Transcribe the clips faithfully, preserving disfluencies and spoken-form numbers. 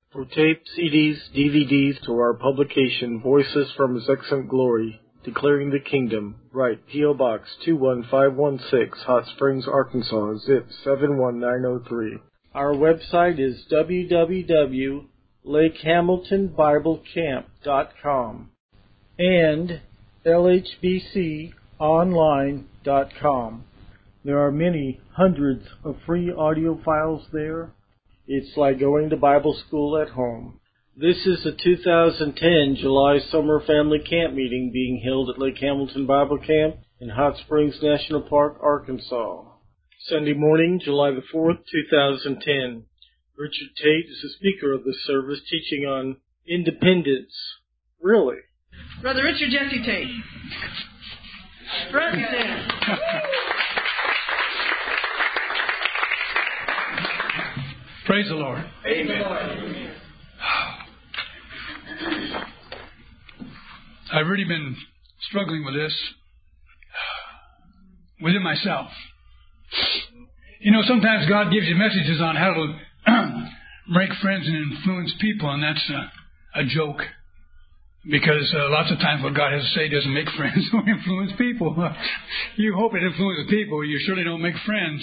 For tape, C Ds, D V Ds, to our publication, Voices from His Excellent Glory, Declaring the Kingdom, write P O. Box two one five one six, Hot Springs, Arkansas, zip seven one nine zero three. Our website is w w w dot lake hamilton bible camp dot com and l h b c online dot com. There are many hundreds of free audio files there. It's like going to Bible school at home. This is the two thousand ten July Summer Family Camp Meeting being held at Lake Hamilton Bible Camp in Hot Springs National Park, Arkansas. Sunday morning, July the fourth, two thousand ten. Richard Tate is the speaker of this service, teaching on independence. Really? Brother Richard Jesse Tate. Front and center. Praise the Lord. Amen. I've really been struggling with this within myself. You know, sometimes God gives you messages on how to make friends and influence people, and that's a, a joke. Because uh, lots of times what God has to say doesn't make friends or influence people. You hope it influences people. You surely don't make friends.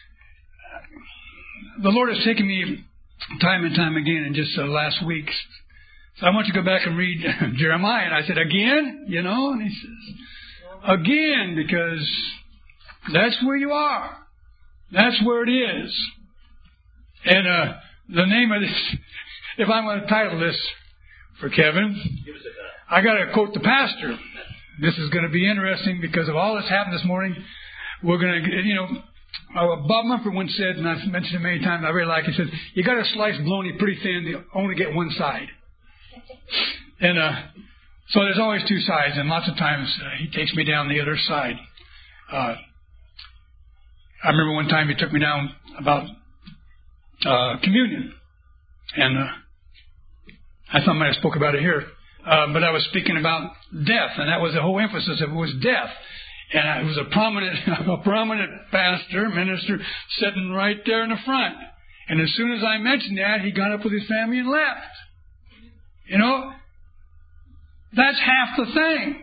The Lord has taken me time and time again in just the last weeks. So I want you to go back and read Jeremiah. And I said, again? You know? And he says, again, because that's where you are. That's where it is. And uh, the name of this, if I'm going to title this for Kevin, I got to quote the pastor. This is going to be interesting because of all that's happened this morning. We're going to, you know, Uh, Bob Mumford once said, and I've mentioned it many times, I really like it, he says, you got to slice bologna pretty thin to only get one side. And uh, so there's always two sides, and lots of times uh, he takes me down the other side. Uh, I remember one time he took me down about uh, communion, and uh, I thought I might have spoke about it here, uh, but I was speaking about death, and that was the whole emphasis of it was death. And it was a prominent, a prominent pastor, minister, sitting right there in the front. And as soon as I mentioned that, he got up with his family and left. You know, that's half the thing.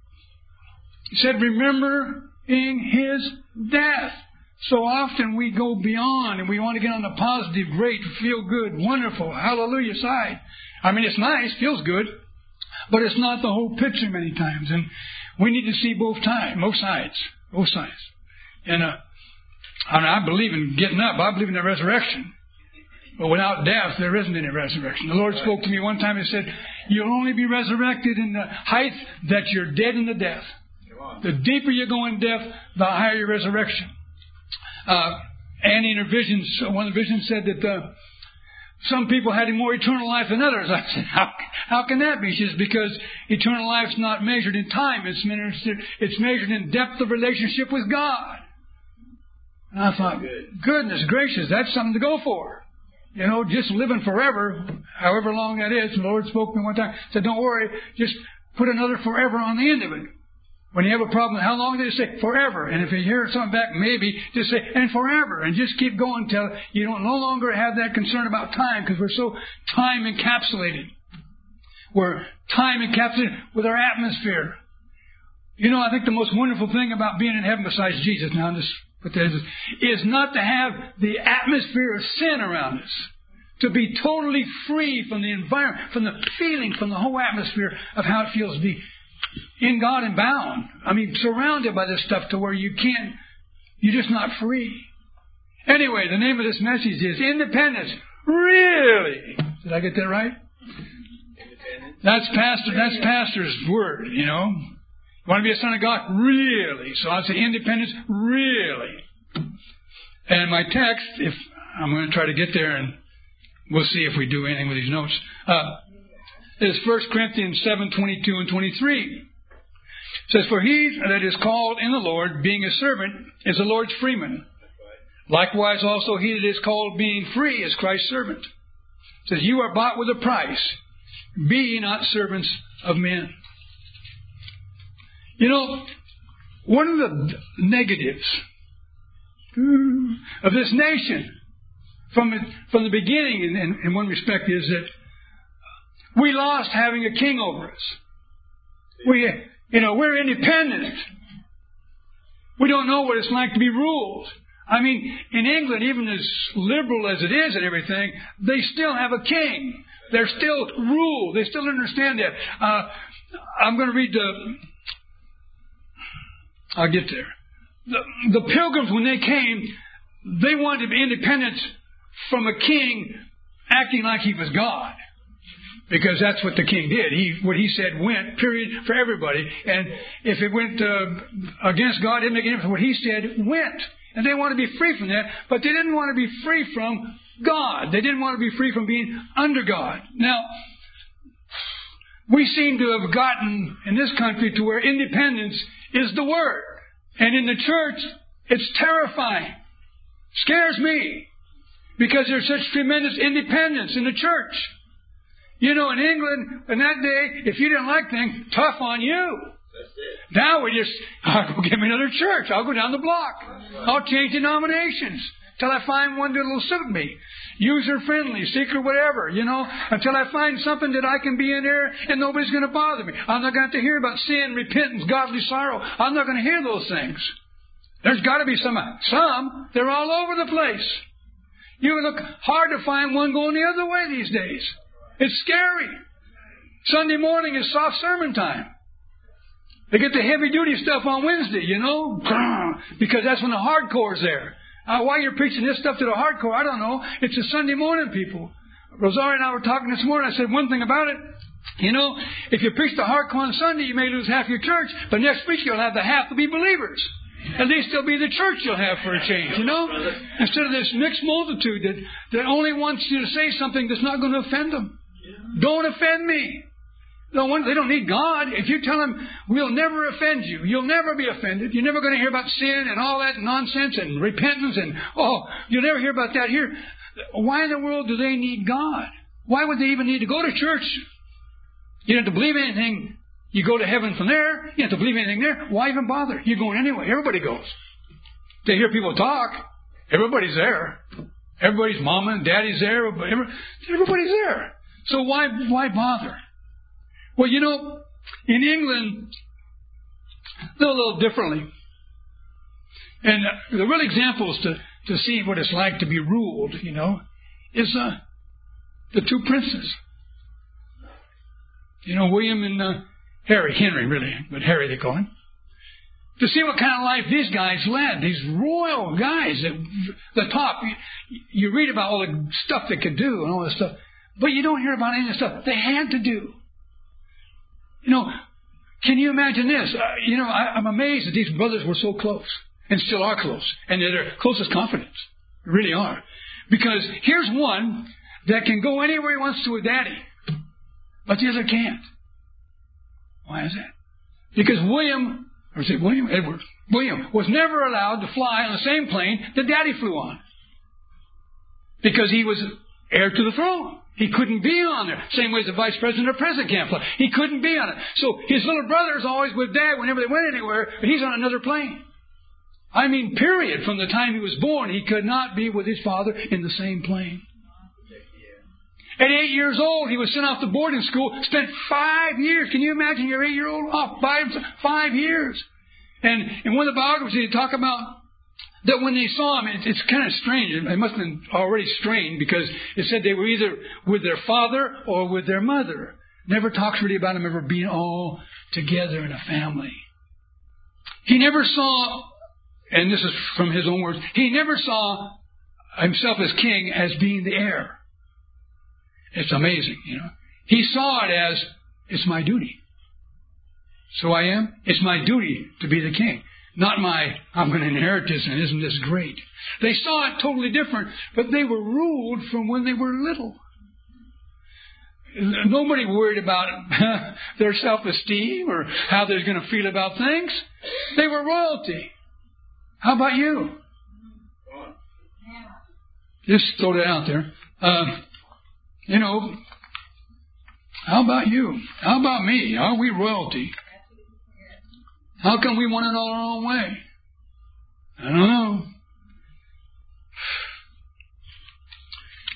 He said, remembering his death. So often we go beyond and we want to get on the positive, great, feel good, wonderful, hallelujah side. I mean, it's nice, feels good, but it's not the whole picture many times. And we need to see both time, both sides, both sides. And uh, I, mean, I believe in getting up. I believe in the resurrection. But without death, there isn't any resurrection. The Lord spoke to me one time and said, you'll only be resurrected in the height that you're dead in the death. The deeper you go in death, the higher your resurrection. Uh, and in her visions, one of the visions said that uh, some people had more eternal life than others. I said, how, how can that be? She says, because eternal life's not measured in time. It's measured, it's measured in depth of relationship with God. And I thought, goodness gracious, that's something to go for. You know, just living forever, however long that is. The Lord spoke to me one time, said, don't worry, just put another forever on the end of it. When you have a problem, how long did it say? Forever. And if you hear something back, maybe, just say, and forever. And just keep going until you don't no longer have that concern about time, because we're so time encapsulated. We're time encapsulated with our atmosphere. You know, I think the most wonderful thing about being in heaven besides Jesus, now just put that is, is not to have the atmosphere of sin around us. To be totally free from the environment, from the feeling, from the whole atmosphere of how it feels to be in God and bound. I mean, surrounded by this stuff to where you can't, you're just not free. Anyway, the name of this message is Independence. Really? Did I get that right? Independence. That's pastor. That's pastor's word. You know, you want to be a son of God? Really? So I say independence. Really? And my text, if I'm going to try to get there, and we'll see if we do anything with these notes. Uh, is First Corinthians seven, twenty-two and twenty-three. It says, for he that is called in the Lord, being a servant, is the Lord's freeman. Likewise also he that is called being free is Christ's servant. It says, you are bought with a price. Be ye not servants of men. You know, one of the negatives of this nation from it, from the beginning, in, in, in one respect, is that we lost having a king over us. We, you know, we're independent. We don't know what it's like to be ruled. I mean, in England, even as liberal as it is and everything, they still have a king. They're still ruled. They still understand that. Uh, I'm going to read the... I'll get there. The, the Pilgrims, when they came, they wanted to be independent from a king acting like he was God. Because that's what the king did. He, what he said went, period, for everybody. And if it went uh, against God, it didn't make any difference. What he said went. And they wanted to be free from that, but they didn't want to be free from God. They didn't want to be free from being under God. Now, we seem to have gotten in this country to where independence is the word. And in the church, it's terrifying. Scares me. Because there's such tremendous independence in the church. You know, in England, in that day, if you didn't like things, tough on you. Now we just, I'll go get me another church. I'll go down the block. I'll change denominations till I find one that'll suit me. User-friendly, secret, whatever, you know, until I find something that I can be in there and nobody's going to bother me. I'm not going to hear about sin, repentance, godly sorrow. I'm not going to hear those things. There's got to be some. Some, they're all over the place. You look hard to find one going the other way these days. It's scary. Sunday morning is soft sermon time. They get the heavy-duty stuff on Wednesday, you know, because that's when the hardcore's there. Uh, why you're preaching this stuff to the hardcore, I don't know. It's the Sunday morning people. Rosario and I were talking this morning. I said one thing about it. You know, if you preach the hardcore on Sunday, you may lose half your church, but next week you'll have the half to be believers. At least it'll be the church you'll have for a change, you know? Instead of this mixed multitude that, that only wants you to say something that's not going to offend them. Don't offend me. No one, they don't need God. If you tell them, we'll never offend you, you'll never be offended. You're never going to hear about sin and all that nonsense and repentance and, oh, you'll never hear about that here. Why in the world do they need God? Why would they even need to go to church? You don't have to believe anything. You go to heaven from there. You don't have to believe anything there. Why even bother? You're going anyway. Everybody goes. They hear people talk. Everybody's there. Everybody's mama and daddy's there. Everybody's there. So why why bother? Well, you know, in England, they're a little differently. And uh, the real examples to, to see what it's like to be ruled, you know, is uh, the two princes. You know, William and uh, Harry. Henry, really, but Harry they call him. To see what kind of life these guys led. These royal guys at the top. You, you read about all the stuff they could do and all this stuff. But you don't hear about any of the stuff they had to do. You know, can you imagine this? Uh, you know, I, I'm amazed that these brothers were so close and still are close. And they're their closest confidants. They really are. Because here's one that can go anywhere he wants to with daddy. But the other can't. Why is that? Because William, or is it William? Edward. William was never allowed to fly on the same plane that daddy flew on. Because he was heir to the throne. He couldn't be on there. Same way as the vice president or president can't fly. He couldn't be on it. So his little brother's always with dad whenever they went anywhere, but he's on another plane. I mean, period. From the time he was born, he could not be with his father in the same plane. At eight years old, he was sent off to boarding school, spent five years. Can you imagine your eight-year-old off five, five years? And in one of the biographies, they talk about that when they saw him, it, it's kind of strange. It must have been already strange because it said they were either with their father or with their mother. Never talks really about them ever being all together in a family. He never saw, and this is from his own words, he never saw himself as king as being the heir. It's amazing, you know. He saw it as, it's my duty. So I am. It's my duty to be the king. Not my, I'm going to inherit this and isn't this great. They saw it totally different, but they were ruled from when they were little. Nobody worried about their self-esteem or how they're going to feel about things. They were royalty. How about you? Just throw that out there. Uh, you know, how about you? How about me? Are we royalty? How come we want it all our own way? I don't know.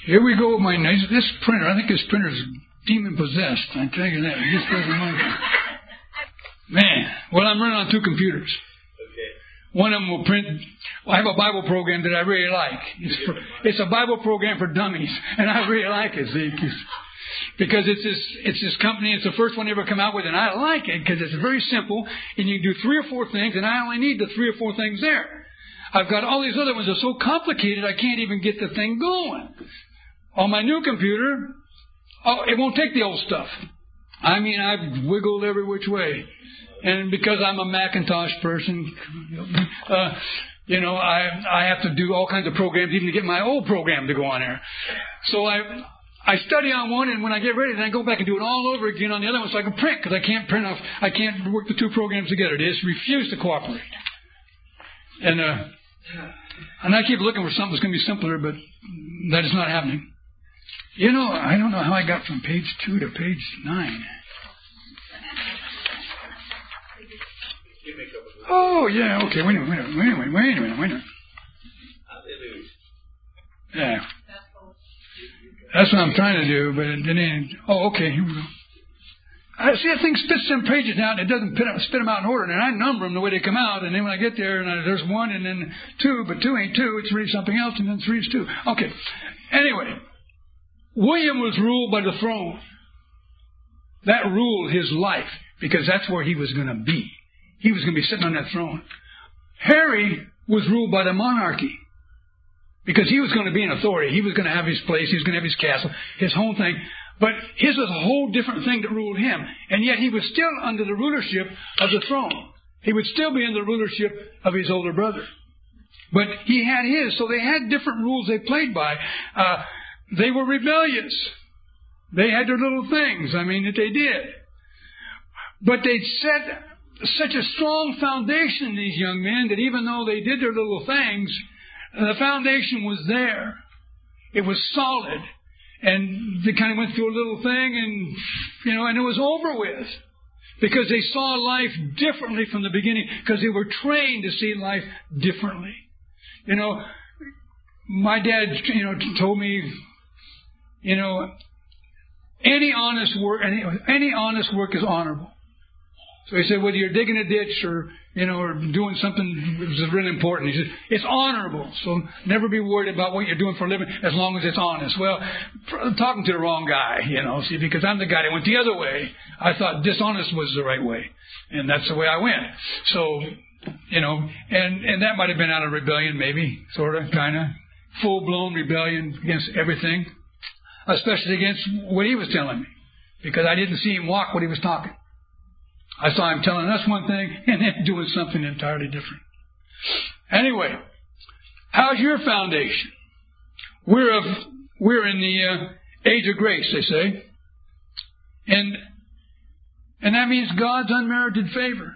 Here we go with my nice, this printer. I think this printer's demon possessed. I tell you that. It just doesn't like it. Man, well, I'm running on two computers. Okay. One of them will print. Well, I have a Bible program that I really like. It's, for, it's a Bible program for dummies, and I really like it. See, because it's this, it's this company. It's the first one they ever come out with, and I like it because it's very simple, and you can do three or four things, and I only need the three or four things there. I've got all these other ones that are so complicated, I can't even get the thing going. On my new computer, oh, it won't take the old stuff. I mean, I've wiggled every which way. And because I'm a Macintosh person, uh, you know, I I have to do all kinds of programs even to get my old program to go on there. So I I study on one, and when I get ready, then I go back and do it all over again on the other one so I can print, because I can't print off, I can't work the two programs together. They just refuse to cooperate. And uh, and I keep looking for something that's going to be simpler, but that is not happening. You know, I don't know how I got from page two to page nine. Oh, yeah, okay, wait a minute, wait a minute, wait a minute, wait a minute, wait a minute. Yeah. That's what I'm trying to do, but it didn't. Oh, okay, here we go. I see that thing spits some pages out, and it doesn't spit them out in order, and I number them the way they come out, and then when I get there, and I, there's one, and then two, but two ain't two, it's really something else, and then three is two. Okay, anyway. William was ruled by the throne. That ruled his life, because that's where he was going to be. He was going to be sitting on that throne. Harry was ruled by the monarchy, because he was going to be in authority. He was going to have his place. He was going to have his castle, his whole thing. But his was a whole different thing that ruled him. And yet he was still under the rulership of the throne. He would still be in the rulership of his older brother. But he had his. So they had different rules they played by. Uh, they were rebellious. They had their little things, I mean, that they did. But they'd set such a strong foundation in these young men that even though they did their little things, the foundation was there. It was solid. And they kind of went through a little thing and, you know, and it was over with. Because they saw life differently from the beginning. Because they were trained to see life differently. You know, my dad, you know, told me, you know, any honest work, any, any honest work is honorable. So he said, whether you're digging a ditch or, you know, or doing something that's really important, he said, it's honorable. So never be worried about what you're doing for a living as long as it's honest. Well, I'm talking to the wrong guy, you know, see, because I'm the guy that went the other way. I thought dishonest was the right way. And that's the way I went. So, you know, and, and that might have been out of rebellion, maybe, sort of, kind of. Full-blown rebellion against everything. Especially against what he was telling me. Because I didn't see him walk what he was talking. I saw him telling us one thing and then doing something entirely different. Anyway, how's your foundation? We're of, we're in the uh, age of grace, they say. And, and that means God's unmerited favor.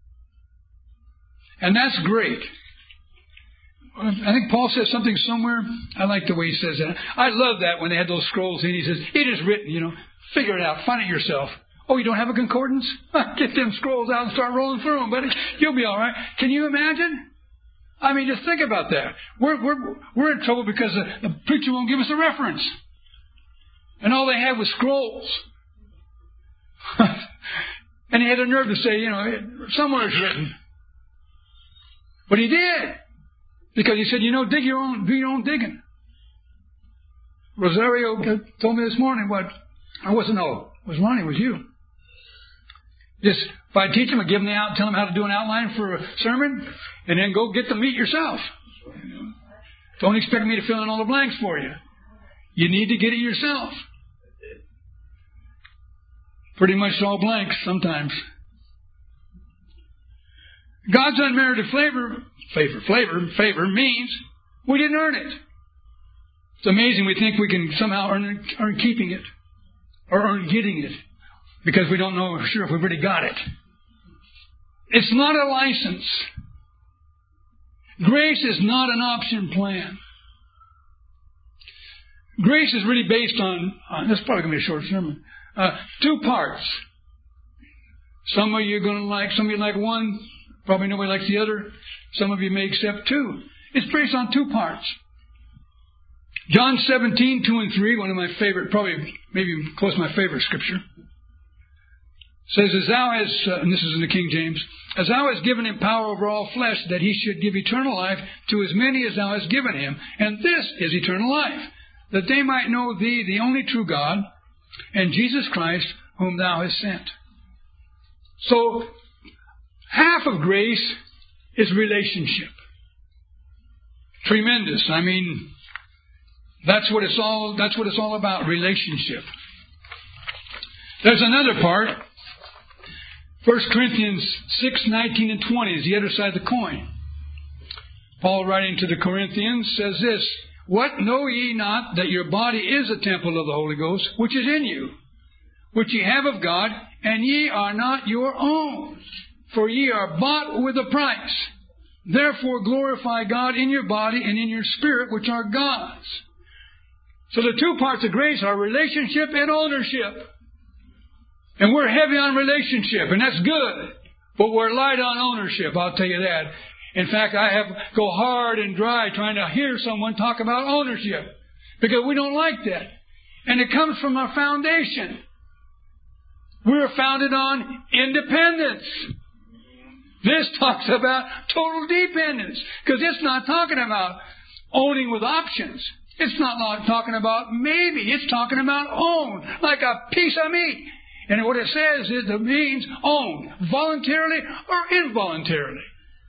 And that's great. I think Paul says something somewhere. I like the way he says that. I love that when they had those scrolls and he says, it is written, you know, figure it out, find it yourself. Oh, you don't have a concordance? Get them scrolls out and start rolling through them, buddy. You'll be all right. Can you imagine? I mean, just think about that. We're we're we're in trouble because the, the preacher won't give us a reference, and all they had was scrolls. And he had the nerve to say, you know, somewhere it's written, but he did because he said, you know, dig your own, do your own digging. Rosario told me this morning what I wasn't know. It was Ronnie, it was you. Just, if I teach them, I give them the out, tell them how to do an outline for a sermon, and then go get the meat yourself. Don't expect me to fill in all the blanks for you. You need to get it yourself. Pretty much all blanks sometimes. God's unmerited favor, favor, favor, favor means we didn't earn it. It's amazing we think we can somehow earn, earn keeping it or earn getting it because we don't know sure if we've really got it. It's not a license. Grace is not an option plan. Grace is really based on, on this is probably going to be a short sermon, uh, two parts. Some of you are going to like, some of you like one, probably nobody likes the other. Some of you may accept two. It's based on two parts. John seventeen, two and three, one of my favorite, probably maybe close to my favorite scripture, says, as thou hast, uh, and this is in the King James, as thou hast given him power over all flesh, that he should give eternal life to as many as thou hast given him. And this is eternal life, that they might know thee, the only true God, and Jesus Christ, whom thou hast sent. So, half of grace is relationship. Tremendous. I mean, that's what it's all, that's what it's all about, relationship. There's another part. First Corinthians six, nineteen and twenty is the other side of the coin. Paul, writing to the Corinthians, says this, what, know ye not that your body is a temple of the Holy Ghost, which is in you, which ye have of God, and ye are not your own, for ye are bought with a price. Therefore glorify God in your body and in your spirit, which are God's. So the two parts of grace are relationship and ownership. And we're heavy on relationship, and that's good. But we're light on ownership, I'll tell you that. In fact, I have go hard and dry trying to hear someone talk about ownership, because we don't like that. And it comes from our foundation. We're founded on independence. This talks about total dependence, because it's not talking about owning with options. It's not talking about maybe. It's talking about own, like a piece of meat. And what it says is it means own, voluntarily or involuntarily.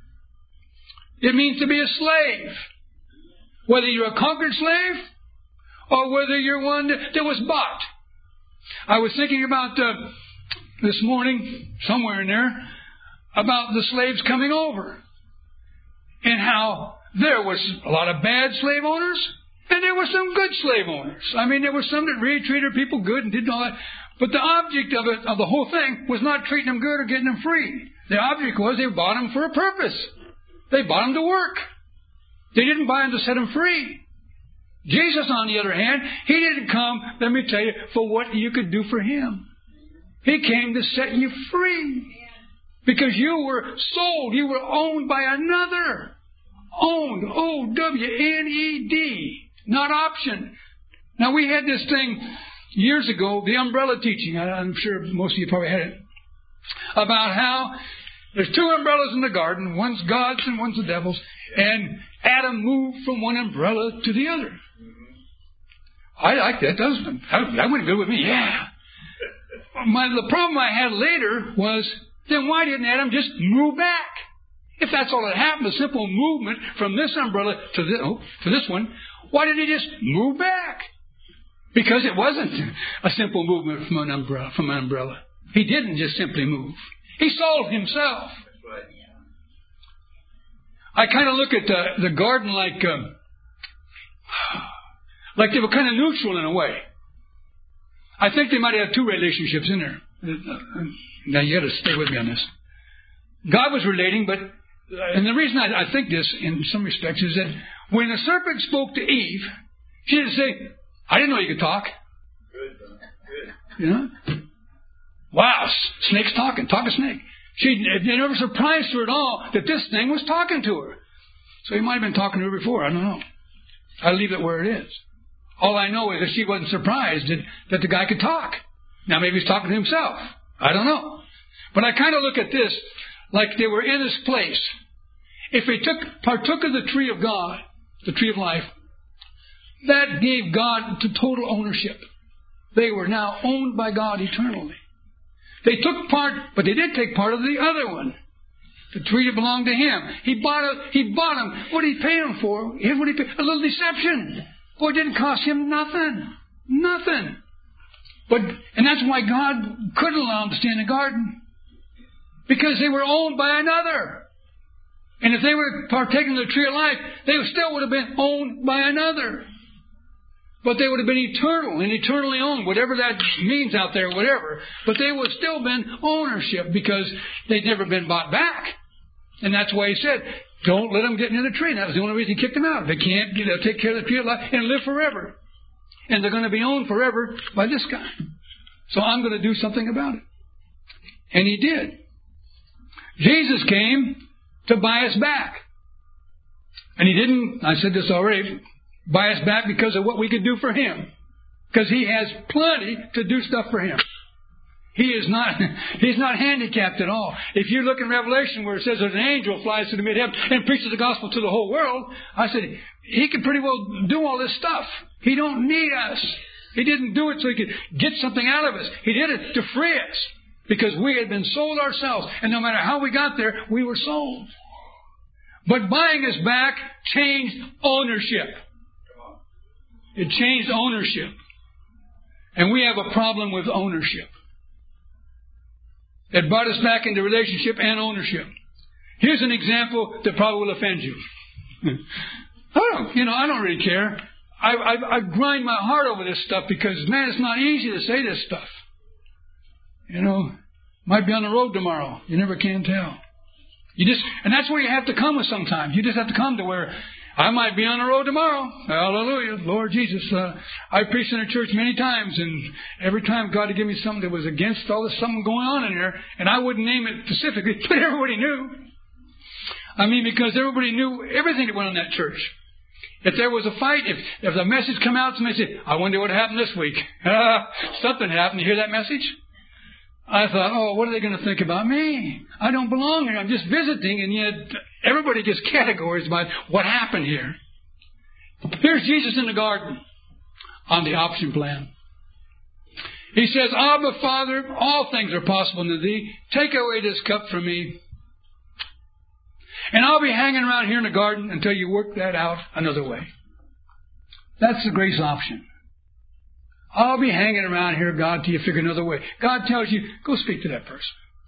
It means to be a slave. Whether you're a conquered slave or whether you're one that, that was bought. I was thinking about uh, this morning, somewhere in there, about the slaves coming over. And how there was a lot of bad slave owners and there were some good slave owners. I mean, there were some that really treated people good and did all that. But the object of it, of the whole thing, was not treating them good or getting them free. The object was they bought them for a purpose. They bought them to work. They didn't buy them to set them free. Jesus, on the other hand, He didn't come, let me tell you, for what you could do for Him. He came to set you free. Because you were sold. You were owned by another. Owned. O W N E D. Not option. Now, we had this thing years ago, the umbrella teaching. I'm sure most of you probably had it. About how there's two umbrellas in the garden. One's God's and one's the devil's. And Adam moved from one umbrella to the other. I like that. That, was, that went good with me. Yeah. My, the problem I had later was, then why didn't Adam just move back? If that's all that happened, a simple movement from this umbrella to this, oh, to this one, why did he just move back? Because it wasn't a simple movement from an umbrella. From an umbrella. He didn't just simply move. He solved himself. I kind of look at the, the garden like um, like they were kind of neutral in a way. I think they might have two relationships in there. Now you got to stay with me on this. God was relating, but and the reason I, I think this in some respects is that when the serpent spoke to Eve, she didn't say, "I didn't know you could talk." Good, good. You know? Wow, snake's talking. Talk a snake. She it never surprised her at all that this thing was talking to her. So he might have been talking to her before. I don't know. I leave it where it is. All I know is that she wasn't surprised that, that the guy could talk. Now maybe he's talking to himself. I don't know. But I kind of look at this like they were in this place. If they took partook of the tree of God, the tree of life, that gave God to total ownership. They were now owned by God eternally. They took part, but they did take part of the other one. The tree that belonged to Him. He bought it. He bought them. What did He pay them for? Here's what He paid. A little deception. Boy, it didn't cost Him nothing. Nothing. But and that's why God couldn't allow them to stay in the garden. Because they were owned by another. And if they were partaking of the tree of life, they still would have been owned by another. But they would have been eternal and eternally owned, whatever that means out there, whatever. But they would have still been ownership because they'd never been bought back. And that's why He said, don't let them get near the tree. And that was the only reason He kicked them out. They can't, they'll take care of the tree of life and live forever. And they're going to be owned forever by this guy. So I'm going to do something about it. And He did. Jesus came to buy us back. And He didn't, I said this already, buy us back because of what we could do for Him. Because He has plenty to do stuff for Him. He is not, He's not handicapped at all. If you look in Revelation where it says that an angel flies to the mid-heaven and preaches the gospel to the whole world, I said, He can pretty well do all this stuff. He don't need us. He didn't do it so He could get something out of us. He did it to free us. Because we had been sold ourselves. And no matter how we got there, we were sold. But buying us back changed ownership. It changed ownership. And we have a problem with ownership. It brought us back into relationship and ownership. Here's an example that probably will offend you. I don't, you know, I don't really care. I, I, I grind my heart over this stuff because, man, it's not easy to say this stuff. You know, might be on the road tomorrow. You never can tell. You just, and that's where you have to come with sometimes. You just have to come to where I might be on the road tomorrow. Hallelujah. Lord Jesus. Uh, I preached in a church many times, and every time God would give me something that was against all this something going on in there, and I wouldn't name it specifically, but everybody knew. I mean, because everybody knew everything that went on in that church. If there was a fight, if, if the message come out, somebody said, I wonder what happened this week. Uh, something happened. You hear that message? I thought, oh, what are they going to think about me? I don't belong here. I'm just visiting, and yet everybody gets categories about what happened here. Here's Jesus in the garden on the option plan. He says, Abba, Father, all things are possible unto Thee. Take away this cup from me. And I'll be hanging around here in the garden until you work that out another way. That's the grace option. I'll be hanging around here, God, till you figure another way. God tells you, go speak to that person.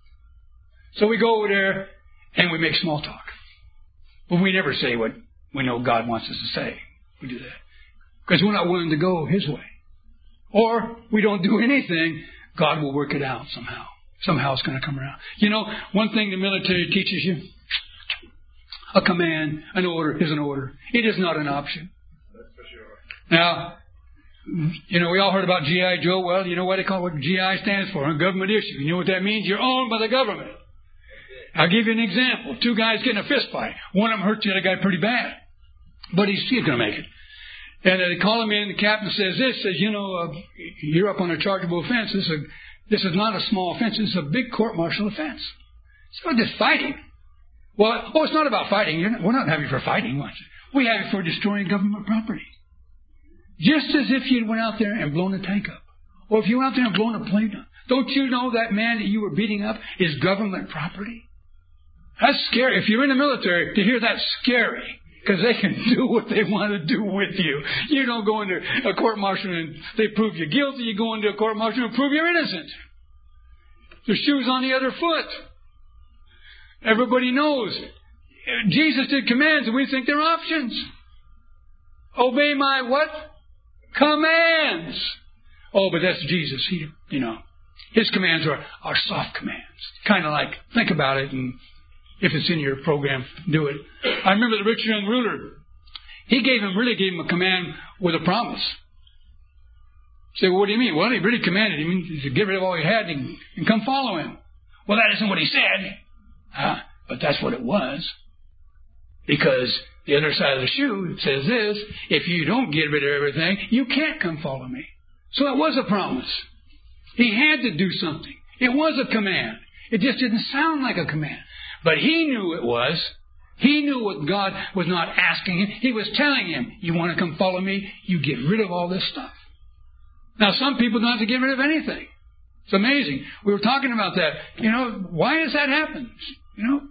So we go over there and we make small talk. But we never say what we know God wants us to say. We do that. Because we're not willing to go His way. Or we don't do anything, God will work it out somehow. Somehow it's going to come around. You know, one thing the military teaches you, a command, an order is an order. It is not an option. That's for sure. Now, you know, we all heard about G I Joe. Well, you know what they call what G I stands for? A government issue. You know what that means? You're owned by the government. I'll give you an example. Two guys get in a fist fight. One of them hurts the other guy pretty bad. But he's, he's going to make it. And they call him in. The captain says this, says, you know, uh, you're up on a chargeable offense. This is, a, this is not a small offense. This is a big court-martial offense. It's not just fighting. Well, oh, it's not about fighting. You're not, we're not having you for fighting. We have you for destroying government property. Just as if you went out there and blown a tank up. Or if you went out there and blown a plane up. Don't you know that man that you were beating up is government property? That's scary. If you're in the military, to hear that's scary. Because they can do what they want to do with you. You don't go into a court-martial and they prove you guilty. You go into a court-martial and prove you're innocent. The shoe's on the other foot. Everybody knows. Jesus did commands and we think they're options. Obey my what? Commands. Oh, but that's Jesus. He, you know, His commands are, are soft commands. Kind of like, think about it, and if it's in your program, do it. I remember the rich young ruler. He gave him, really gave him a command with a promise. You say, well, what do you mean? Well, he really commanded him to get rid of all he had and, and come follow him. Well, that isn't what he said. Uh, but that's what it was. Because the other side of the shoe says this, if you don't get rid of everything, you can't come follow me. So it was a promise. He had to do something. It was a command. It just didn't sound like a command. But he knew it was. He knew what God was not asking him. He was telling him, you want to come follow me? You get rid of all this stuff. Now, some people don't have to get rid of anything. It's amazing. We were talking about that. You know, why has that happened? You know,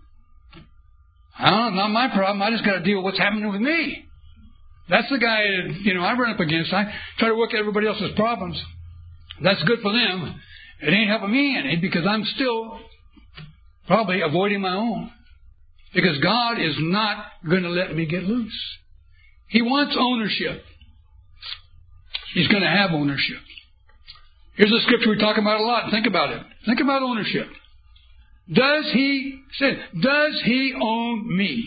I don't know, not my problem. I just got to deal with what's happening with me. That's the guy, you know, I run up against. I try to work at everybody else's problems. That's good for them. It ain't helping me any because I'm still probably avoiding my own. Because God is not going to let me get loose. He wants ownership. He's going to have ownership. Here's a scripture we talk about a lot. Think about it. Think about ownership. Does he, say, does he own me?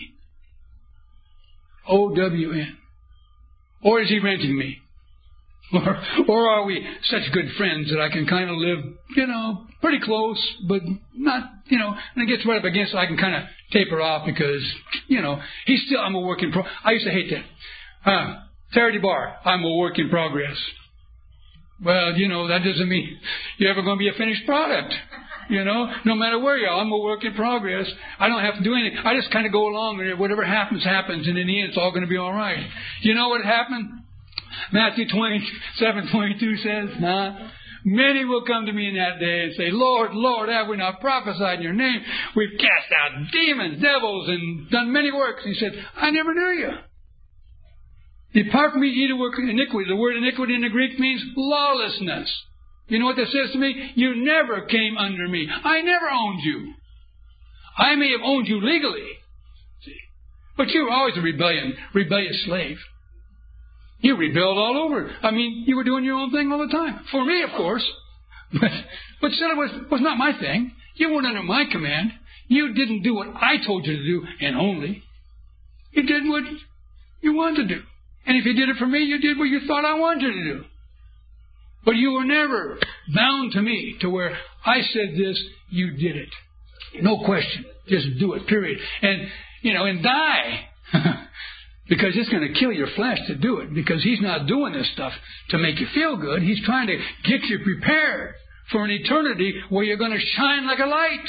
O W N. Or is he renting me? Or, or are we such good friends that I can kind of live, you know, pretty close, but not, you know, and it gets right up against it, I can kind of taper off because, you know, he's still, I'm a work in pro. I used to hate that. Uh, Charity bar, I'm a work in progress. Well, you know, that doesn't mean you're ever going to be a finished product. You know, no matter where you are, I'm a work in progress. I don't have to do anything. I just kind of go along and whatever happens, happens. And in the end, it's all going to be all right. You know what happened? Matthew twenty-seven twenty-two says, nah. Many will come to me in that day and say, Lord, Lord, have we not prophesied in your name? We've cast out demons, devils, and done many works. And he said, I never knew you. Depart from me, ye that work iniquity. The word iniquity in the Greek means lawlessness. You know what that says to me? You never came under me. I never owned you. I may have owned you legally, see, but you were always a rebellion, rebellious slave. You rebelled all over. I mean, you were doing your own thing all the time. For me, of course. But, but still, it was, was not my thing. You weren't under my command. You didn't do what I told you to do, and only. You did what you wanted to do. And if you did it for me, you did what you thought I wanted you to do. But you were never bound to me to where I said this, you did it. No question. Just do it, period. And, you know, and die. Because it's going to kill your flesh to do it. Because he's not doing this stuff to make you feel good. He's trying to get you prepared for an eternity where you're going to shine like a light.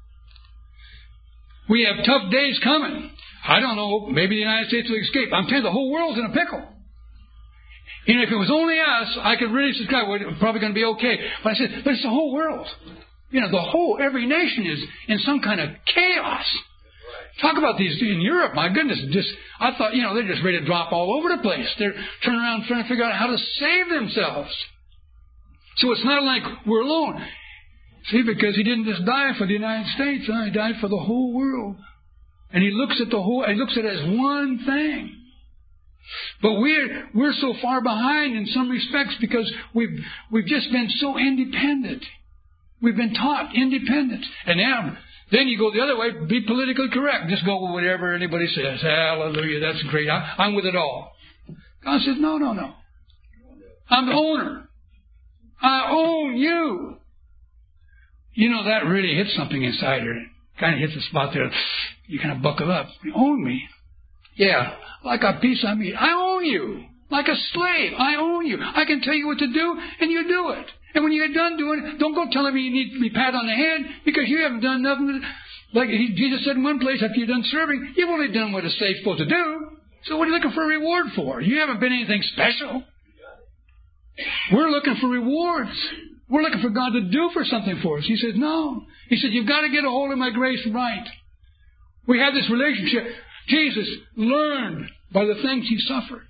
We have tough days coming. I don't know, maybe the United States will escape. I'm telling you, the whole world's in a pickle. And if it was only us, I could really subscribe. We're probably going to be okay. But I said, but it's the whole world. You know, the whole, every nation is in some kind of chaos. Talk about these in Europe, my goodness. Just I thought, you know, they're just ready to drop all over the place. They're turning around trying to figure out how to save themselves. So it's not like we're alone. See, because he didn't just die for the United States. Huh? He died for the whole world. And he looks at the whole, he looks at it as one thing. But we're we're so far behind in some respects because we've we've just been so independent. We've been taught independence. And now, then you go the other way, be politically correct. Just go with whatever anybody says. Hallelujah, that's great. I, I'm with it all. God says, no, no, no. I'm the owner. I own you. You know, that really hits something inside her. Kind of hits a spot there. You kind of buckle up. You own me. Yeah, like a piece of meat. I own you. Like a slave. I own you. I can tell you what to do, and you do it. And when you get done doing it, don't go telling me you need to be patted on the head because you haven't done nothing. Like he, Jesus said in one place, after you're done serving, you've only done what a slave's supposed to do. So what are you looking for a reward for? You haven't been anything special. We're looking for rewards. We're looking for God to do for something for us. He says, no. He said, you've got to get a hold of my grace right. We have this relationship. Jesus learned by the things he suffered.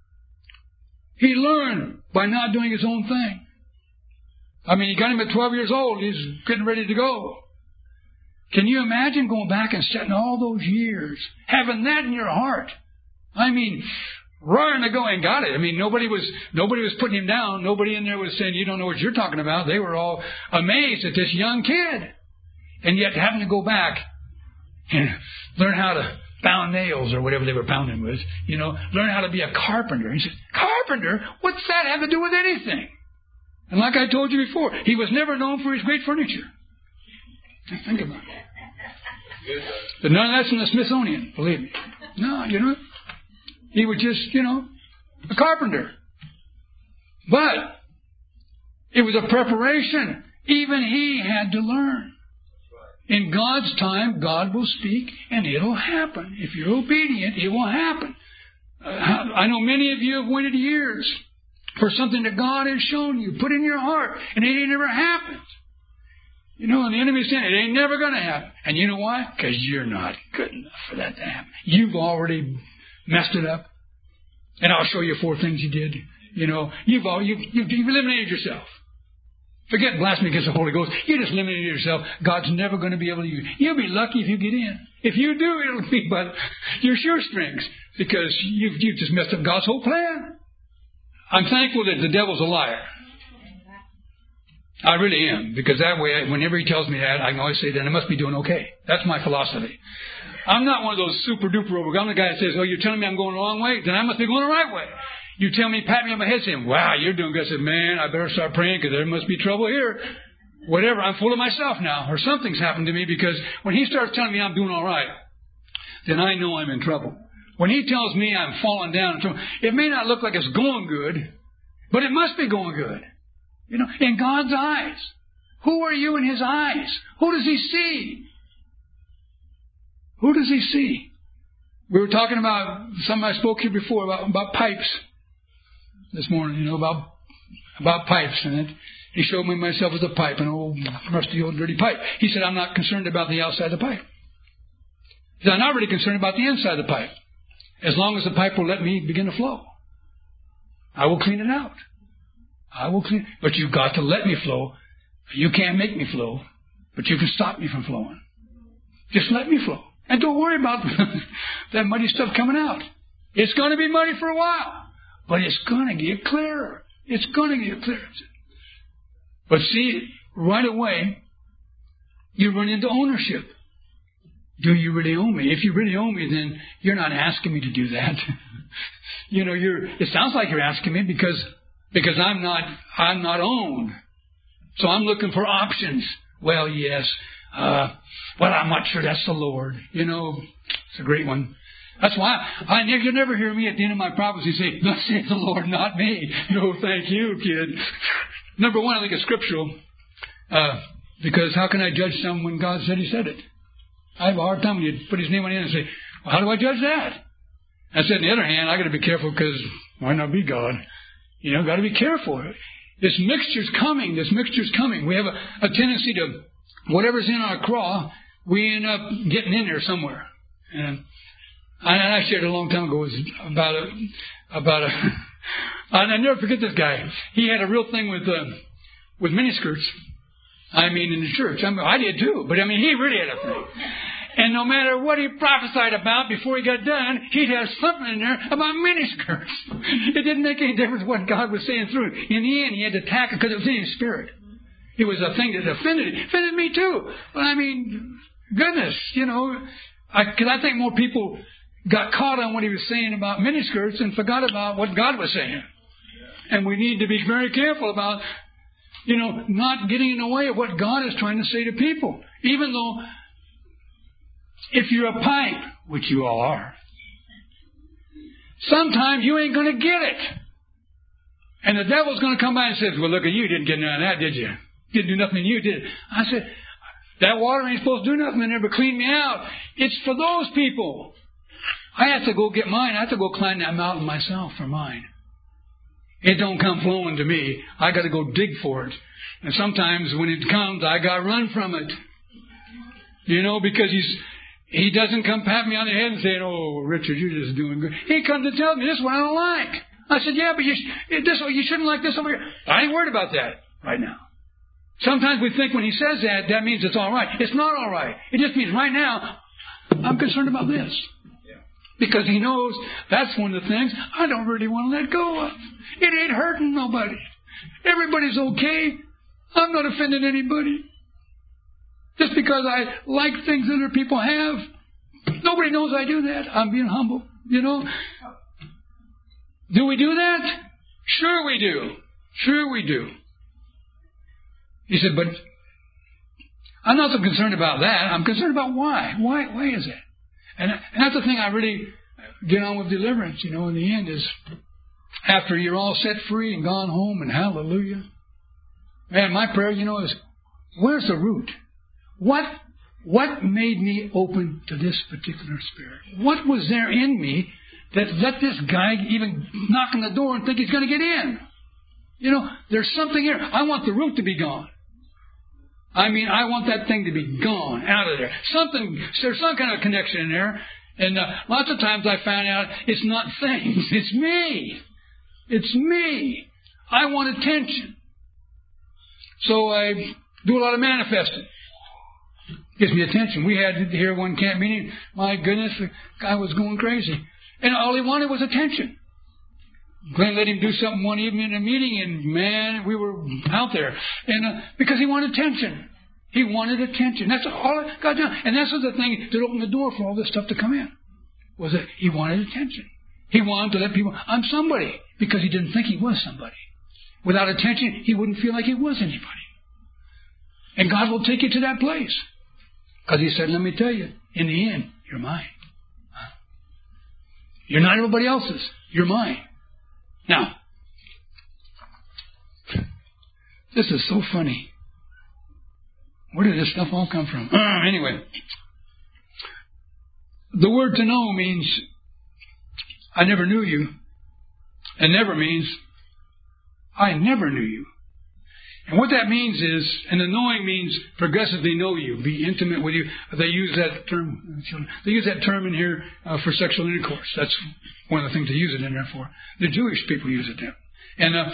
He learned by not doing his own thing. I mean, he got him at twelve years old. He's getting ready to go. Can you imagine going back and sitting all those years, having that in your heart? I mean, roaring to go and got it. I mean, nobody was nobody was putting him down. Nobody in there was saying, you don't know what you're talking about. They were all amazed at this young kid. And yet having to go back and learn how to pound nails or whatever they were pounding with, you know, learn how to be a carpenter. He said, carpenter? What's that have to do with anything? And like I told you before, he was never known for his great furniture. Think about it. But none of that's in the Smithsonian, believe me. No, you know, he was just, you know, a carpenter. But it was a preparation. Even he had to learn. In God's time, God will speak and it'll happen. If you're obedient, it will happen. Uh, I know many of you have waited years for something that God has shown you, put in your heart, and it ain't never happened. You know, and the enemy's saying it ain't never going to happen. And you know why? Because you're not good enough for that to happen. You've already messed it up. And I'll show you four things you did. You know, you've all, you've, you've, you've eliminated yourself. Forget blasphemy against the Holy Ghost. You just eliminated yourself. God's never going to be able to use you. You'll be lucky if you get in. If you do, it'll be by your shoestrings. Because you've, you've just messed up God's whole plan. I'm thankful that the devil's a liar. I really am. Because that way, whenever he tells me that, I can always say, then I must be doing okay. That's my philosophy. I'm not one of those super duper over. I'm the guy that says, oh, you're telling me I'm going the wrong way? Then I must be going the right way. You tell me, pat me on my head saying, wow, you're doing good. I said, man, I better start praying because there must be trouble here. Whatever, I'm full of myself now. Or something's happened to me because when he starts telling me I'm doing all right, then I know I'm in trouble. When He tells me I'm falling down, it may not look like it's going good, but it must be going good. You know, in God's eyes. Who are you in His eyes? Who does He see? Who does He see? We were talking about, something I spoke here before, about, about pipes this morning, you know, about about pipes. And it, he showed me myself as a pipe, an old, rusty, old, dirty pipe. He said, I'm not concerned about the outside of the pipe. He said, I'm not really concerned about the inside of the pipe. As long as the pipe will let me begin to flow, I will clean it out. I will clean, but you've got to let me flow. You can't make me flow, but you can stop me from flowing. Just let me flow. And don't worry about that muddy stuff coming out. It's going to be muddy for a while, but it's going to get clearer. It's going to get clearer. But see, right away, you run into ownership. Do you really own me? If you really own me, then you're not asking me to do that. you know, you're. It sounds like you're asking me because because I'm not I'm not owned. So I'm looking for options. Well, yes. Uh, well, I'm not sure that's the Lord. You know, it's a great one. That's why I, I never, you never hear me at the end of my prophecy say, "Thus saith the Lord, not me." No, thank you, kid. Number one, I think it's scriptural. Uh, because how can I judge someone when God said He said it? I have a hard time when you put His name on it and say, well, how do I judge that? I said, on the other hand, I got to be careful because why not be God? You know, got to be careful. This mixture's coming. This mixture's coming. We have a, a tendency to, whatever's in our craw, we end up getting in there somewhere. And I, and I shared a long time ago, it was about a, about a, and I never forget this guy. He had a real thing with, uh, with miniskirts. I mean, in the church. I mean, I did too, but I mean, he really had a thing. And no matter what he prophesied about before he got done, he'd have something in there about miniskirts. It didn't make any difference what God was saying through it. In the end, he had to tackle because it was in his spirit. It was a thing that offended offended me too. But I mean, goodness, you know, because I, I think more people got caught on what he was saying about miniskirts and forgot about what God was saying. And we need to be very careful about, you know, not getting in the way of what God is trying to say to people. Even though, if you're a pipe, which you all are, sometimes you ain't going to get it. And the devil's going to come by and says, well, look at you, you didn't get none of that, did you? You didn't do nothing, you did. I said, that water ain't supposed to do nothing in there but clean me out. It's for those people. I have to go get mine. I have to go climb that mountain myself for mine. It don't come flowing to me. I got to go dig for it. And sometimes when it comes, I got to run from it. You know, because he's he doesn't come pat me on the head and say, oh, Richard, you're just doing good. He comes to tell me, this is what I don't like. I said, yeah, but you, this, you shouldn't like this over here. I ain't worried about that right now. Sometimes we think when he says that, that means it's all right. It's not all right. It just means right now, I'm concerned about this. Because he knows that's one of the things I don't really want to let go of. It ain't hurting nobody. Everybody's okay. I'm not offending anybody. Just because I like things that other people have. Nobody knows I do that. I'm being humble, you know. Do we do that? Sure we do. Sure we do. He said, but I'm not so concerned about that. I'm concerned about why. Why, why is that? And, and that's the thing I really get on with deliverance, you know, in the end is after you're all set free and gone home and hallelujah. Man, my prayer, you know, is where's the root? What what made me open to this particular spirit? What was there in me that let this guy even knock on the door and think he's going to get in? You know, there's something here. I want the root to be gone. I mean, I want that thing to be gone, out of there. Something, there's some kind of connection in there. And uh, lots of times I found out it's not things. It's me. It's me. I want attention. So I do a lot of manifesting. Gives me attention. We had here one camp meeting. My goodness, the guy was going crazy. And all he wanted was attention. Glenn let him do something one evening in a meeting, and man, we were out there. And uh, because he wanted attention. He wanted attention. That's all God did. And this was the thing that opened the door for all this stuff to come in. Was that he wanted attention. He wanted to let people, I'm somebody. Because he didn't think he was somebody. Without attention, he wouldn't feel like he was anybody. And God will take you to that place. Because he said, let me tell you, in the end, you're mine. You're not everybody else's. You're mine. Now, this is so funny. Where did this stuff all come from? Uh, anyway, the word to know means I never knew you. And never means I never knew you. And what that means is, and the knowing means progressively know you, be intimate with you. They use that term. They use that term in here uh, for sexual intercourse. That's one of the things they use it in there for. The Jewish people use it there. And uh,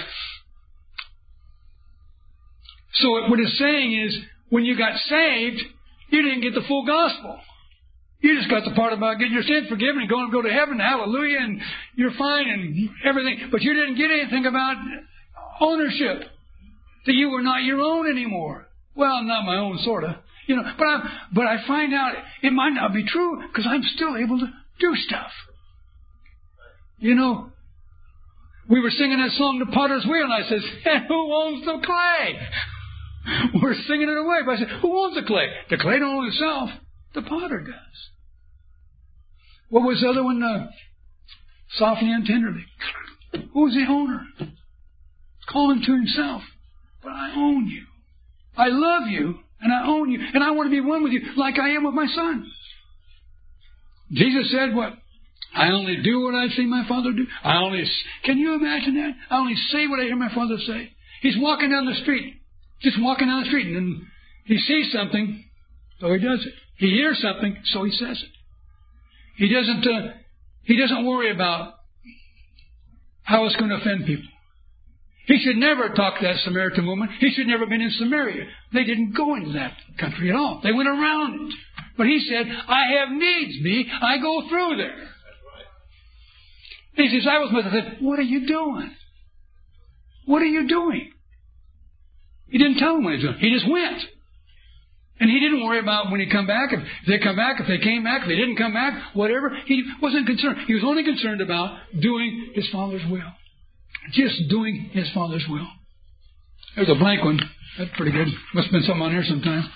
so what it's saying is, when you got saved, you didn't get the full gospel. You just got the part about getting your sins forgiven and going to go to heaven, hallelujah, and you're fine and everything. But you didn't get anything about ownership, that you were not your own anymore. Well, not my own, sort of. You know, but I, but I find out it might not be true because I'm still able to do stuff. You know, we were singing that song, The Potter's Wheel, and I says, hey, who owns the clay? We're singing it away. But I said, who owns the clay? The clay don't own itself. The potter does. What was the other one? Uh, softly and tenderly. Who's the owner? Call him to himself. But I own you. I love you, and I own you, and I want to be one with you like I am with my son. Jesus said what? I only do what I see my Father do. I only, can you imagine that? I only say what I hear my Father say. He's walking down the street, just walking down the street, and then he sees something, so he does it. He hears something, so he says it. He doesn't. Uh, he doesn't worry about how it's going to offend people. He should never talk to that Samaritan woman. He should never have been in Samaria. They didn't go into that country at all. They went around it. But he said, I have needs me. I go through there. His disciples must have said, what are you doing? What are you doing? He didn't tell them what he was doing. He just went. And he didn't worry about when he come back, if they come back, if they came back, if they didn't come back, whatever. He wasn't concerned. He was only concerned about doing his Father's will. Just doing his Father's will. There's a blank one. That's pretty good. Must have been something on here sometime.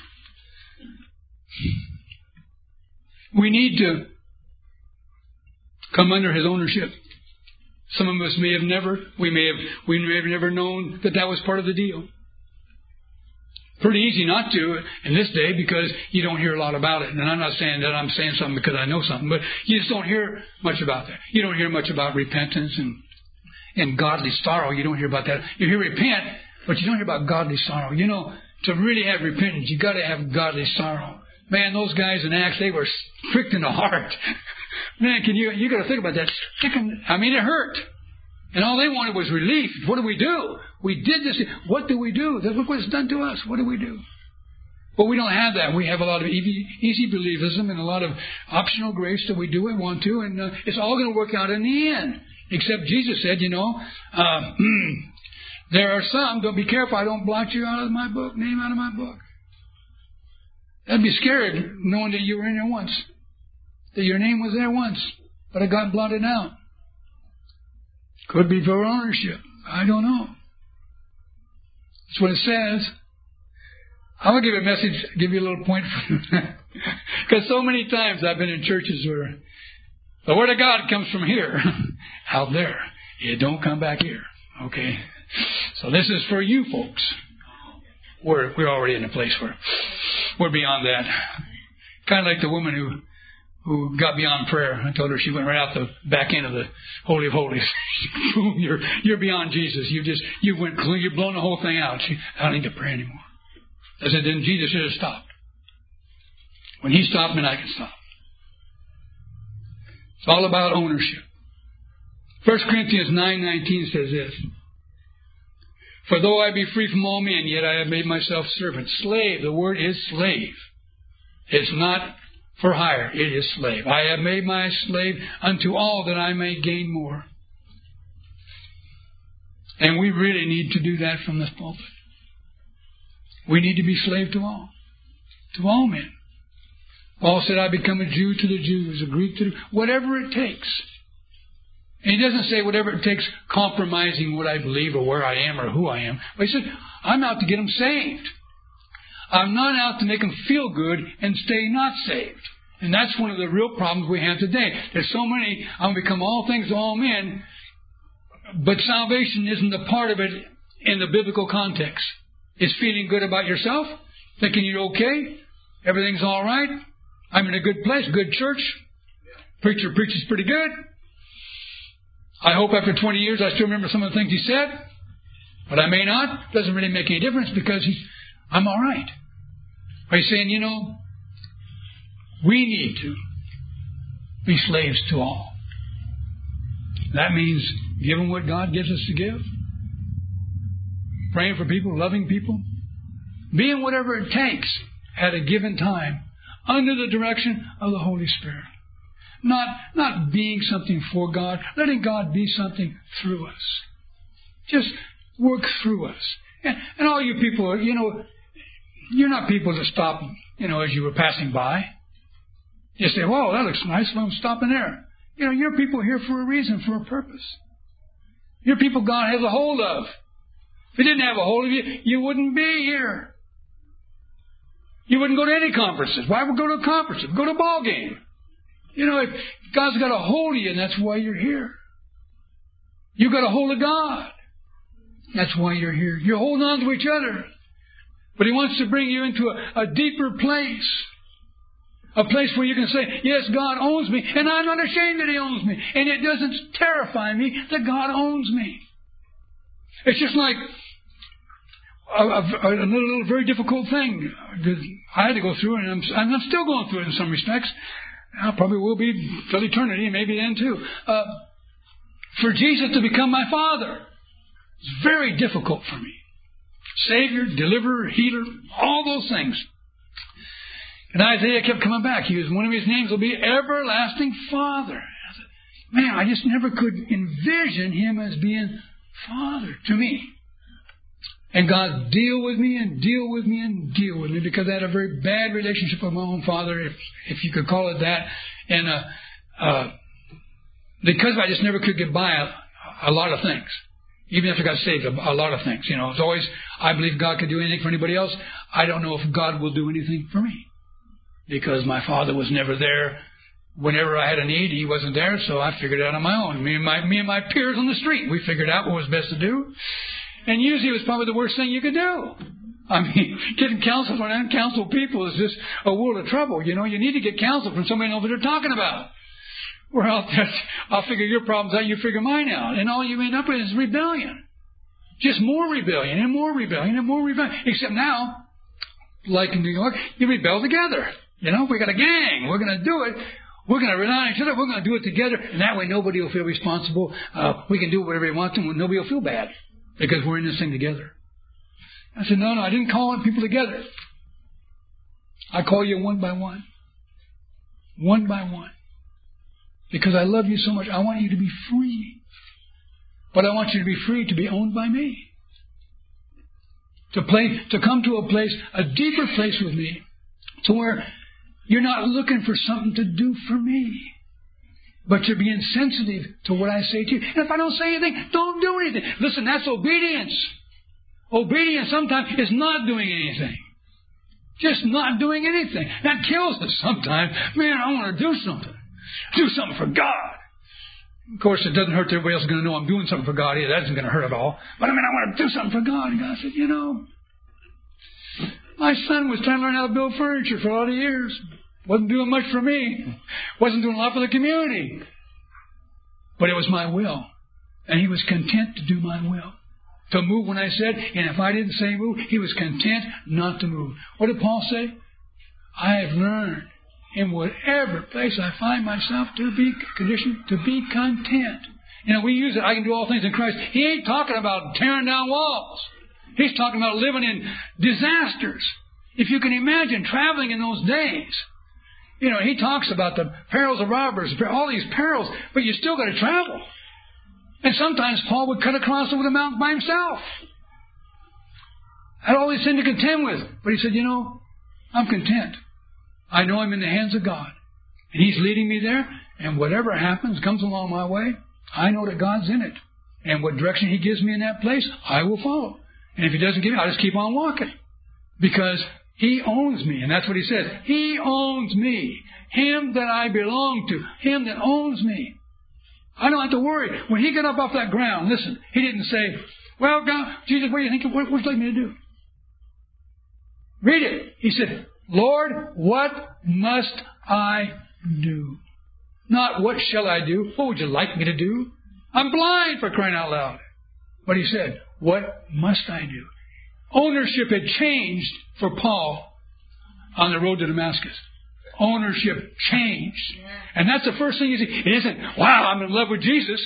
We need to come under his ownership. Some of us may have never, we may have, we may have never known that that was part of the deal. Pretty easy not to in this day because you don't hear a lot about it. And I'm not saying that I'm saying something because I know something, but you just don't hear much about that. You don't hear much about repentance and, and godly sorrow. You don't hear about that. You hear repent, but you don't hear about godly sorrow. You know, to really have repentance, you got to have godly sorrow. Man, those guys in Acts, they were pricked in the heart. Man, can you, you got to think about that. Sticking, I mean, it hurt. And all they wanted was relief. What do we do? We did this. What do we do? Look what it's done to us. What do we do? But we don't have that. We have a lot of easy, easy believism and a lot of optional grace that we do what we want to. And uh, it's all going to work out in the end. Except Jesus said, you know, uh, there are some, don't be careful, I don't blot you out of my book, name out of my book. That'd be scary knowing that you were in there once. That your name was there once, but it got blotted out. Could be for ownership. I don't know. That's what it says. I'm going to give a message, give you a little point. Because so many times I've been in churches where the Word of God comes from here, out there. It don't come back here. Okay? So this is for you folks. We're, we're already in a place where we're beyond that. Kind of like the woman who who got beyond prayer. I told her she went right out the back end of the Holy of Holies. you're you're beyond Jesus. You just you went you've blown the whole thing out. She, I don't need to pray anymore. I said, then Jesus should have stopped. When he stopped, then I can stop. It's all about ownership. First Corinthians nine nineteen says this. For though I be free from all men, yet I have made myself servant. Slave, the word is slave. It's not for hire, it is slave. I have made my slave unto all that I may gain more. And we really need to do that from this pulpit. We need to be slave to all. To all men. Paul said, I become a Jew to the Jews, a Greek to the... Whatever it takes. And he doesn't say whatever it takes compromising what I believe or where I am or who I am. But he said, I'm out to get them saved. I'm not out to make them feel good and stay not saved. And that's one of the real problems we have today. There's so many, I'm going to become all things to all men, but salvation isn't a part of it in the biblical context. It's feeling good about yourself, thinking you're okay, everything's all right, I'm in a good place, good church, preacher preaches pretty good. I hope after twenty years I still remember some of the things he said, but I may not. Doesn't really make any difference because he's, I'm all right. Or he's saying, you know, we need to be slaves to all. That means giving what God gives us to give, praying for people, loving people, being whatever it takes at a given time under the direction of the Holy Spirit. Not, not being something for God, letting God be something through us. Just work through us. And, and all you people, you know, you're not people that stop, you know, as you were passing by. You say, whoa, that looks nice, well, I'm stopping there. You know, you're people here for a reason, for a purpose. You're people God has a hold of. If He didn't have a hold of you, you wouldn't be here. You wouldn't go to any conferences. Why would go to a conference? Go to a ball game. You know, if God's got a hold of you, and that's why you're here. You've got a hold of God. That's why you're here. You're holding on to each other. But He wants to bring you into a, a deeper place. A place where you can say, yes, God owns me, and I'm not ashamed that He owns me. And it doesn't terrify me that God owns me. It's just like a, a, a little very difficult thing that I had to go through, and I'm, I'm still going through it in some respects. I probably will be till eternity, maybe then too. Uh, for Jesus to become my Father, it's very difficult for me. Savior, deliverer, healer, all those things. And Isaiah kept coming back. He was, one of His names will be Everlasting Father. I said, man, I just never could envision Him as being Father to me. And God deal with me and deal with me and deal with me because I had a very bad relationship with my own father, if if you could call it that. And uh, uh, because I just never could get by a, a lot of things. Even after I got saved, a, a lot of things. You know, it's always, I believe God could do anything for anybody else. I don't know if God will do anything for me. Because my father was never there. Whenever I had a need, he wasn't there, so I figured it out on my own. Me and my, me and my peers on the street, we figured out what was best to do. And usually it was probably the worst thing you could do. I mean, getting counsel from uncounseled people is just a world of trouble. You know, you need to get counsel from somebody who knows what they're talking about. Well, I'll figure your problems out, you figure mine out. And all you end up with is rebellion. Just more rebellion and more rebellion and more rebellion. Except now, like in New York, you rebel together. You know, we got a gang. We're going to do it. We're going to rely on each other. We're going to do it together. And that way nobody will feel responsible. Uh, we can do whatever we want to. And nobody will feel bad because we're in this thing together. I said, no, no, I didn't call people together. I call you one by one. One by one. Because I love you so much. I want you to be free. But I want you to be free to be owned by me. To play, to come to a place, a deeper place with me, to where you're not looking for something to do for me, but you're being sensitive to what I say to you. And if I don't say anything, don't do anything. Listen, that's obedience. Obedience sometimes is not doing anything. Just not doing anything. That kills us sometimes. Man, I want to do something. Do something for God. Of course, it doesn't hurt that everybody else is going to know I'm doing something for God either. That isn't going to hurt at all. But I mean, I want to do something for God. And God said, you know, my son was trying to learn how to build furniture for a lot of years. Wasn't doing much for me. Wasn't doing a lot for the community. But it was my will. And he was content to do my will. To move when I said, and if I didn't say move, he was content not to move. What did Paul say? I have learned in whatever place I find myself to be conditioned to be content. You know, we use it, I can do all things in Christ. He ain't talking about tearing down walls. He's talking about living in disasters. If you can imagine traveling in those days. You know, he talks about the perils of robbers, all these perils, but you still got to travel. And sometimes Paul would cut across over the mountain by himself. Had all these things to contend with. But he said, you know, I'm content. I know I'm in the hands of God. And He's leading me there. And whatever happens, comes along my way, I know that God's in it. And what direction He gives me in that place, I will follow. And if He doesn't give me, I'll just keep on walking. Because He owns me. And that's what he says. He owns me. Him that I belong to. Him that owns me. I don't have to worry. When he got up off that ground, listen, he didn't say, well, God, Jesus, what do you think? What would you like me to do? Read it. He said, Lord, what must I do? Not what shall I do? What would you like me to do? I'm blind, for crying out loud. But he said, what must I do? Ownership had changed for Paul on the road to Damascus. Ownership changed. And that's the first thing you see. It isn't, wow, I'm in love with Jesus.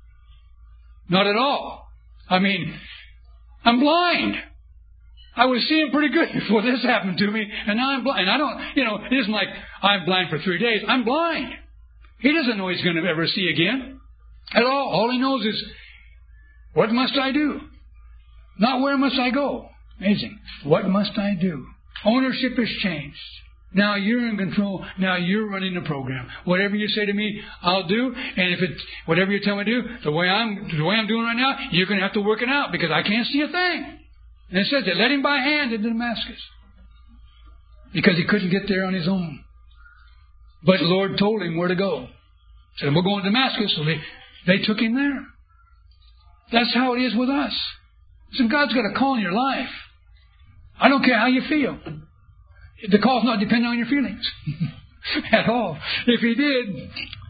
Not at all. I mean, I'm blind. I was seeing pretty good before this happened to me, and now I'm blind. And I don't, you know, it isn't like I'm blind for three days. I'm blind. He doesn't know he's going to ever see again at all. All he knows is, what must I do? Not where must I go? Amazing. What must I do? Ownership has changed. Now you're in control. Now you're running the program. Whatever you say to me, I'll do. And if it, whatever you tell me to do, the way I'm, the way I'm doing right now, you're going to have to work it out because I can't see a thing. And it says they led him by hand into Damascus because he couldn't get there on his own. But the Lord told him where to go. He said, we're going to Damascus. So they, they took him there. That's how it is with us. So God's got a call in your life. I don't care how you feel. The call's not dependent on your feelings at all. If He did,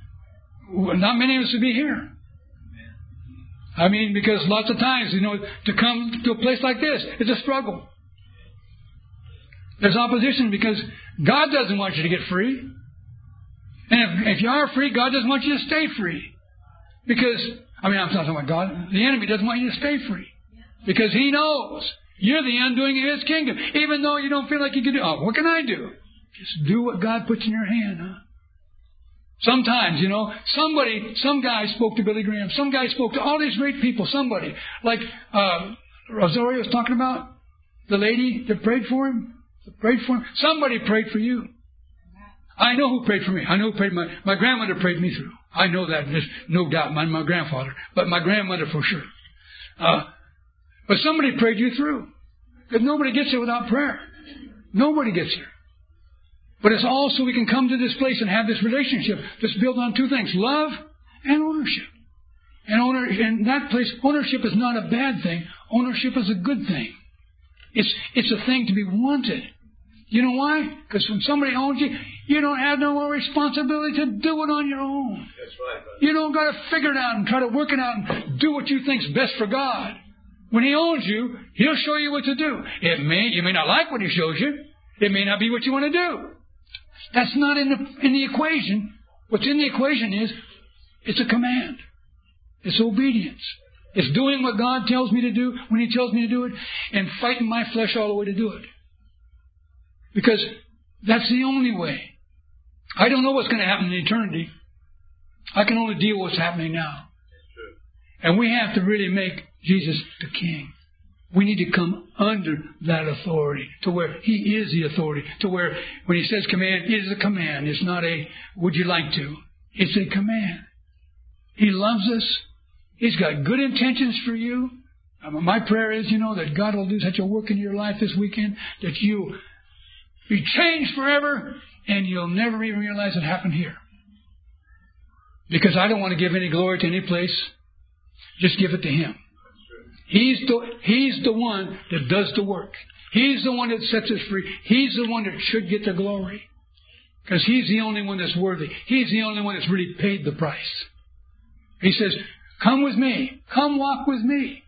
not many of us would be here. I mean, because lots of times, you know, to come to a place like this is a struggle. There's opposition because God doesn't want you to get free. And if, if you are free, God doesn't want you to stay free. Because, I mean, I'm not talking about God. The enemy doesn't want you to stay free. Because he knows you're the undoing of His kingdom. Even though you don't feel like you can do, oh, what can I do? Just do what God puts in your hand, huh? Sometimes, you know, somebody, some guy spoke to Billy Graham. Some guy spoke to all these great people. Somebody, like uh, Rosario was talking about, the lady that prayed for him, that prayed for him. Somebody prayed for you. I know who prayed for me. I know who prayed my my grandmother prayed me through. I know that. There's no doubt. My my grandfather, but my grandmother for sure. Uh, but somebody prayed you through. Because nobody gets there without prayer. Nobody gets there. But it's all so we can come to this place and have this relationship that's built on two things: love and ownership. And owner, in that place, ownership is not a bad thing. Ownership is a good thing. It's it's a thing to be wanted. You know why? Because when somebody owns you, you don't have no more responsibility to do it on your own. That's right, buddy. You don't got to figure it out and try to work it out and do what you think's best for God. When He owns you, He'll show you what to do. It may you may not like what He shows you. It may not be what you want to do. That's not in the in the equation. What's in the equation is it's a command. It's obedience. It's doing what God tells me to do when He tells me to do it, and fighting my flesh all the way to do it. Because that's the only way. I don't know what's going to happen in eternity. I can only deal with what's happening now. And we have to really make Jesus the King. We need to come under that authority to where He is the authority. To where when He says command, it is a command. It's not a would you like to. It's a command. He loves us. He's got good intentions for you. My prayer is, you know, that God will do such a work in your life this weekend that you be changed forever, and you'll never even realize it happened here. Because I don't want to give any glory to any place. Just give it to Him. He's the, he's the one that does the work. He's the one that sets us free. He's the one that should get the glory. Because He's the only one that's worthy. He's the only one that's really paid the price. He says, come with me. Come walk with me.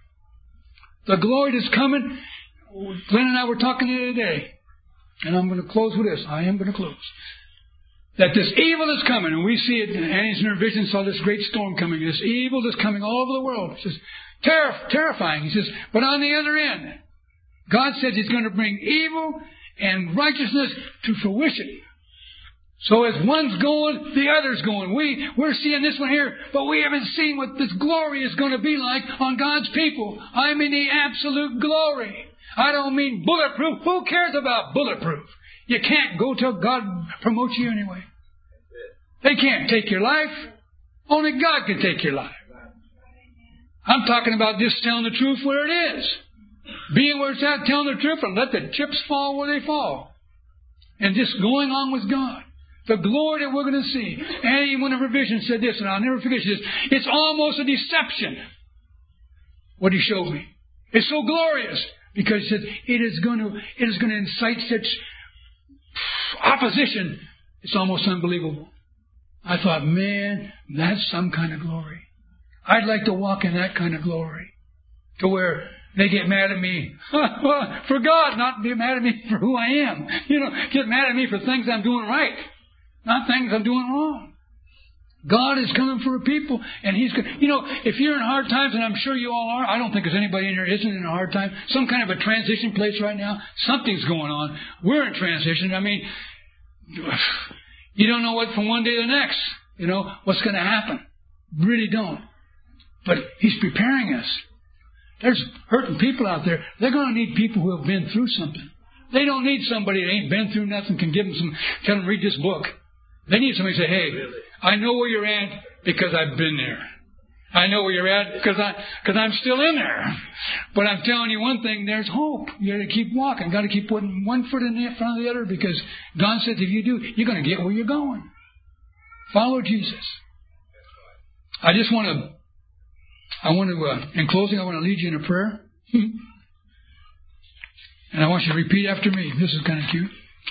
The glory that's coming. Glenn and I were talking the other day. And I'm going to close with this. I am going to close. That this evil is coming. And we see it. Annie's in her vision saw this great storm coming. This evil is coming all over the world. He says, Terri- terrifying. He says, but on the other end, God says He's going to bring evil and righteousness to fruition. So as one's going, the other's going. We, we're seeing this one here, but we haven't seen what this glory is going to be like on God's people. I mean the absolute glory. I don't mean bulletproof. Who cares about bulletproof? You can't go till God promotes you anyway. They can't take your life. Only God can take your life. I'm talking about just telling the truth where it is. being where it's at, telling the truth, and let the chips fall where they fall. And just going on with God. The glory that we're going to see. And one of her visions said this, and I'll never forget this. It's almost a deception, what he showed me. It's so glorious. Because he said, it is going to, it is going to incite such opposition. It's almost unbelievable. I thought, man, that's some kind of glory. I'd like to walk in that kind of glory. To where they get mad at me for God, not be mad at me for who I am. You know, get mad at me for things I'm doing right, not things I'm doing wrong. God is coming for a people, and He's going. You know, if you're in hard times, and I'm sure you all are, I don't think there's anybody in here isn't in a hard time. Some kind of a transition place right now. Something's going on. We're in transition. I mean, you don't know what from one day to the next. You know what's going to happen. Really don't. But He's preparing us. There's hurting people out there. They're going to need people who have been through something. They don't need somebody that ain't been through nothing, can give them some, tell them read this book. They need somebody to say, hey, I know where you're at because I've been there. I know where you're at because I, because I'm still in there. But I'm telling you one thing, there's hope. You got to keep walking. Got to keep putting one foot in front of the other, because God says if you do, you're going to get where you're going. Follow Jesus. I just want to, I want to, uh, in closing, I want to lead you in a prayer. And I want you to repeat after me. This is kind of cute.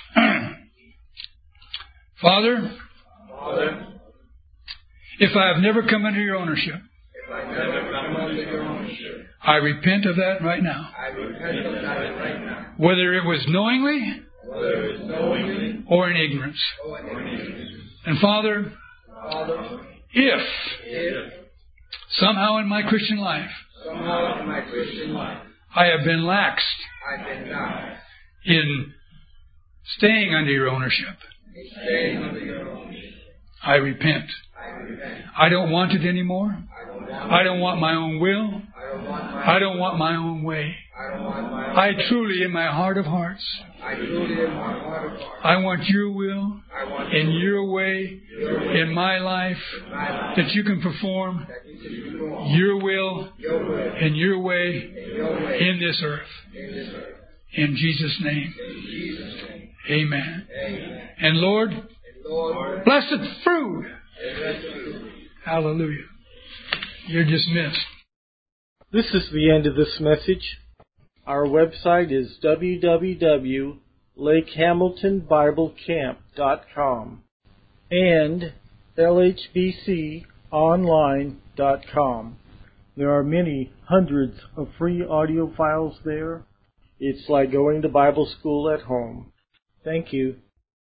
Father, Father, if I have never come under your ownership, if I never come under your ownership, I repent of that right now. I repent of that right now. Whether it was knowingly, Whether it was knowingly or in ignorance. or in ignorance. And Father, Father, if if somehow in my Christian life somehow in my Christian life I have been lax I've been lax in staying under your ownership, in staying under your ownership, I repent. I repent. I don't want it anymore. I don't want I don't want my own will. I don't want my I don't want my own way. I don't want my own I truly, in my heart of hearts, I truly in my heart of hearts. I want your will I want and your way your way in my life my life that you can perform that you can perform your will your will and your way and your way in this earth. in this earth. In Jesus' name, In Jesus' name. amen. Amen. And Lord, And Lord, blessed fruit. bless you. Hallelujah. You're dismissed. This is the end of this message. Our website is w w w dot lake hamilton bible camp dot com and l h b c online dot com. There are many hundreds of free audio files there. It's like going to Bible school at home. Thank you.